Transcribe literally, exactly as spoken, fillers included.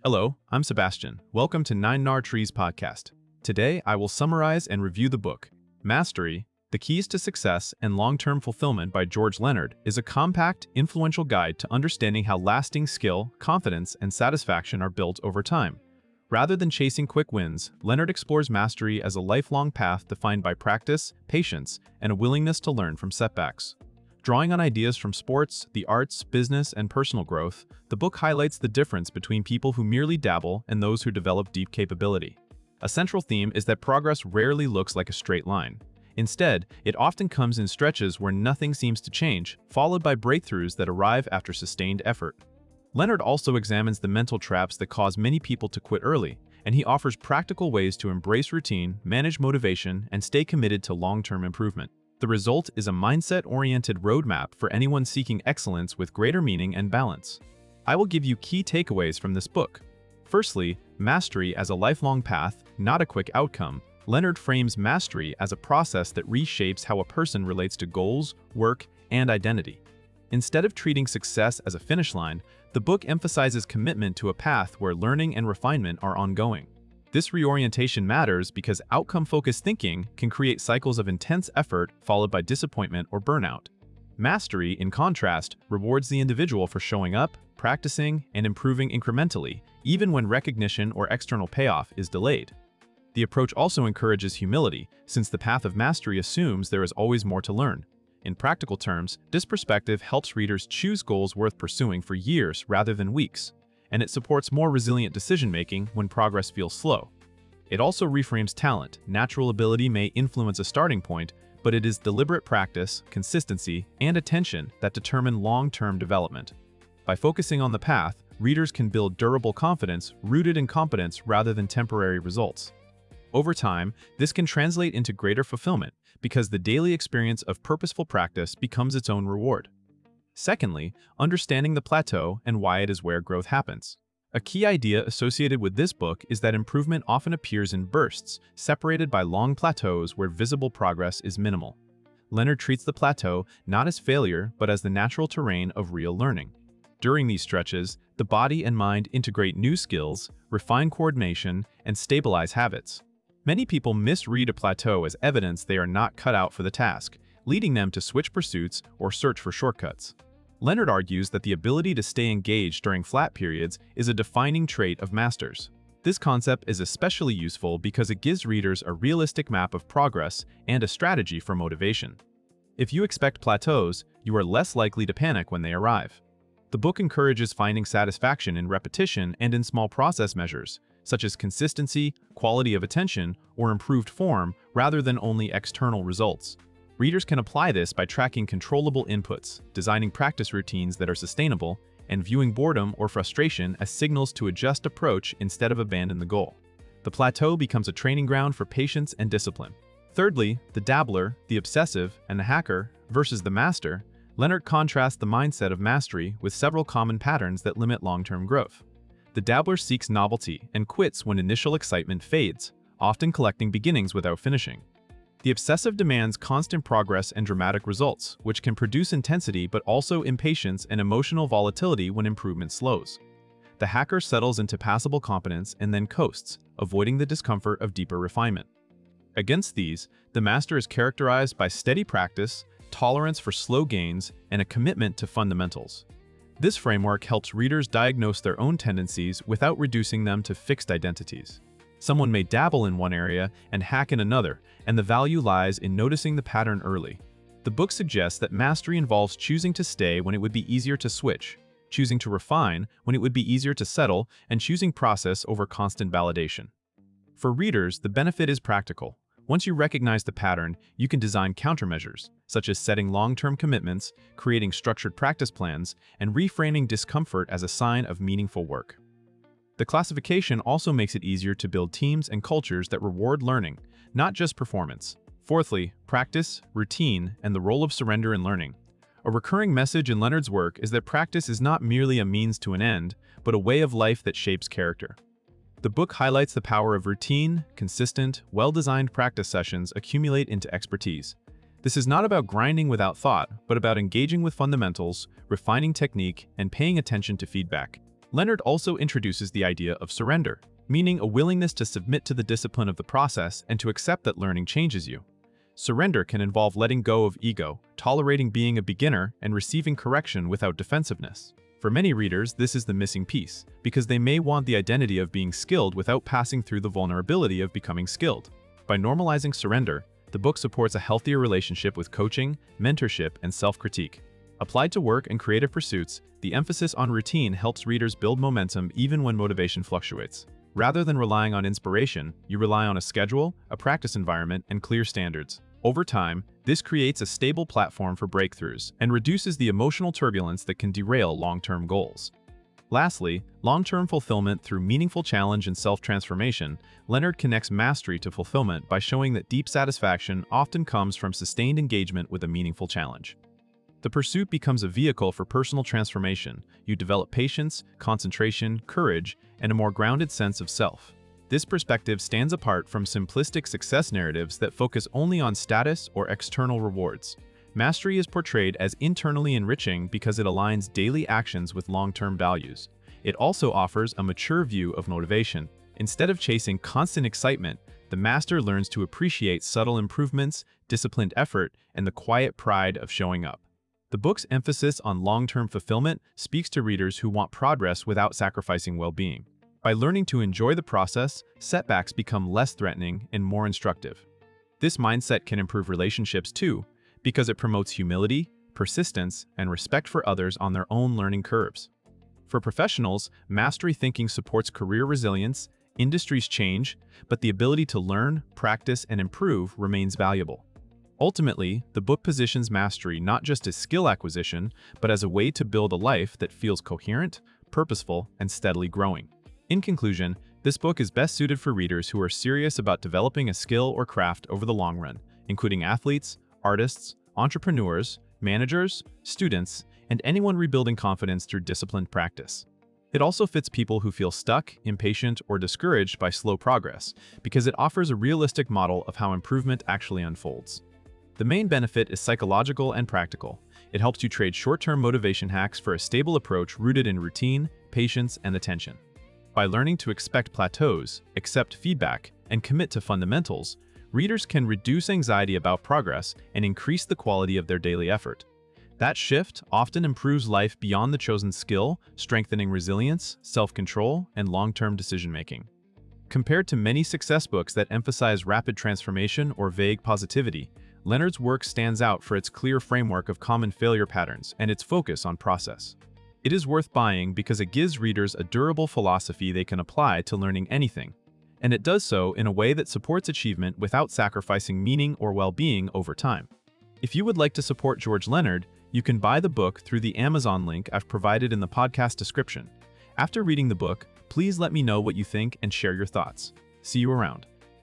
Hello, I'm Sebastian. Welcome to Nine Nar Trees podcast. Today, I will summarize and review the book. Mastery, The Keys to Success and Long-Term Fulfillment by George Leonard is a compact, influential guide to understanding how lasting skill, confidence, and satisfaction are built over time. Rather than chasing quick wins, Leonard explores mastery as a lifelong path defined by practice, patience, and a willingness to learn from setbacks. Drawing on ideas from sports, the arts, business, and personal growth, the book highlights the difference between people who merely dabble and those who develop deep capability. A central theme is that progress rarely looks like a straight line. Instead, it often comes in stretches where nothing seems to change, followed by breakthroughs that arrive after sustained effort. Leonard also examines the mental traps that cause many people to quit early, and he offers practical ways to embrace routine, manage motivation, and stay committed to long-term improvement. The result is a mindset-oriented roadmap for anyone seeking excellence with greater meaning and balance. I will give you key takeaways from this book. Firstly, mastery as a lifelong path, not a quick outcome. Leonard frames mastery as a process that reshapes how a person relates to goals, work, and identity. Instead of treating success as a finish line, the book emphasizes commitment to a path where learning and refinement are ongoing. This reorientation matters because outcome-focused thinking can create cycles of intense effort followed by disappointment or burnout. Mastery, in contrast, rewards the individual for showing up, practicing, and improving incrementally, even when recognition or external payoff is delayed. The approach also encourages humility, since the path of mastery assumes there is always more to learn. In practical terms, this perspective helps readers choose goals worth pursuing for years rather than weeks, and it supports more resilient decision-making when progress feels slow. It also reframes talent. Natural ability may influence a starting point, but it is deliberate practice, consistency, and attention that determine long-term development. By focusing on the path, readers can build durable confidence rooted in competence rather than temporary results. Over time, this can translate into greater fulfillment because the daily experience of purposeful practice becomes its own reward. Secondly, understanding the plateau and why it is where growth happens. A key idea associated with this book is that improvement often appears in bursts, separated by long plateaus where visible progress is minimal. Leonard treats the plateau not as failure but as the natural terrain of real learning. During these stretches, the body and mind integrate new skills, refine coordination, and stabilize habits. Many people misread a plateau as evidence they are not cut out for the task, leading them to switch pursuits or search for shortcuts. Leonard argues that the ability to stay engaged during flat periods is a defining trait of masters. This concept is especially useful because it gives readers a realistic map of progress and a strategy for motivation. If you expect plateaus, you are less likely to panic when they arrive. The book encourages finding satisfaction in repetition and in small process measures, such as consistency, quality of attention, or improved form, rather than only external results. Readers can apply this by tracking controllable inputs, designing practice routines that are sustainable, and viewing boredom or frustration as signals to adjust approach instead of abandon the goal. The plateau becomes a training ground for patience and discipline. Thirdly, the dabbler, the obsessive, and the hacker versus the master. Leonard contrasts the mindset of mastery with several common patterns that limit long-term growth. The dabbler seeks novelty and quits when initial excitement fades, often collecting beginnings without finishing. The obsessive demands constant progress and dramatic results, which can produce intensity but also impatience and emotional volatility when improvement slows. The hacker settles into passable competence and then coasts, avoiding the discomfort of deeper refinement. Against these, the master is characterized by steady practice, tolerance for slow gains, and a commitment to fundamentals. This framework helps readers diagnose their own tendencies without reducing them to fixed identities. Someone may dabble in one area and hack in another, and the value lies in noticing the pattern early. The book suggests that mastery involves choosing to stay when it would be easier to switch, choosing to refine when it would be easier to settle, and choosing process over constant validation. For readers, the benefit is practical. Once you recognize the pattern, you can design countermeasures, such as setting long-term commitments, creating structured practice plans, and reframing discomfort as a sign of meaningful work. The classification also makes it easier to build teams and cultures that reward learning, not just performance. Fourthly, practice, routine, and the role of surrender in learning. A recurring message in Leonard's work is that practice is not merely a means to an end, but a way of life that shapes character. The book highlights the power of routine, consistent, well-designed practice sessions accumulate into expertise. This is not about grinding without thought, but about engaging with fundamentals, refining technique, and paying attention to feedback. Leonard also introduces the idea of surrender, meaning a willingness to submit to the discipline of the process and to accept that learning changes you. Surrender can involve letting go of ego, tolerating being a beginner, and receiving correction without defensiveness. For many readers, this is the missing piece, because they may want the identity of being skilled without passing through the vulnerability of becoming skilled. By normalizing surrender, the book supports a healthier relationship with coaching, mentorship, and self-critique. Applied to work and creative pursuits, the emphasis on routine helps readers build momentum even when motivation fluctuates. Rather than relying on inspiration, you rely on a schedule, a practice environment, and clear standards. Over time, this creates a stable platform for breakthroughs and reduces the emotional turbulence that can derail long-term goals. Lastly, long-term fulfillment through meaningful challenge and self-transformation. Leonard connects mastery to fulfillment by showing that deep satisfaction often comes from sustained engagement with a meaningful challenge. The pursuit becomes a vehicle for personal transformation. You develop patience, concentration, courage, and a more grounded sense of self. This perspective stands apart from simplistic success narratives that focus only on status or external rewards. Mastery is portrayed as internally enriching because it aligns daily actions with long-term values. It also offers a mature view of motivation. Instead of chasing constant excitement, the master learns to appreciate subtle improvements, disciplined effort, and the quiet pride of showing up. The book's emphasis on long-term fulfillment speaks to readers who want progress without sacrificing well-being. By learning to enjoy the process, setbacks become less threatening and more instructive. This mindset can improve relationships too, because it promotes humility, persistence, and respect for others on their own learning curves. For professionals, mastery thinking supports career resilience. Industries change, but the ability to learn, practice, and improve remains valuable. Ultimately, the book positions mastery not just as skill acquisition, but as a way to build a life that feels coherent, purposeful, and steadily growing. In conclusion, this book is best suited for readers who are serious about developing a skill or craft over the long run, including athletes, artists, entrepreneurs, managers, students, and anyone rebuilding confidence through disciplined practice. It also fits people who feel stuck, impatient, or discouraged by slow progress, because it offers a realistic model of how improvement actually unfolds. The main benefit is psychological and practical. It helps you trade short-term motivation hacks for a stable approach rooted in routine, patience, and attention. By learning to expect plateaus, accept feedback, and commit to fundamentals, readers can reduce anxiety about progress and increase the quality of their daily effort. That shift often improves life beyond the chosen skill, strengthening resilience, self-control, and long-term decision-making. Compared to many success books that emphasize rapid transformation or vague positivity, Leonard's work stands out for its clear framework of common failure patterns and its focus on process. It is worth buying because it gives readers a durable philosophy they can apply to learning anything, and it does so in a way that supports achievement without sacrificing meaning or well-being over time. If you would like to support George Leonard, you can buy the book through the Amazon link I've provided in the podcast description. After reading the book, please let me know what you think and share your thoughts. See you around.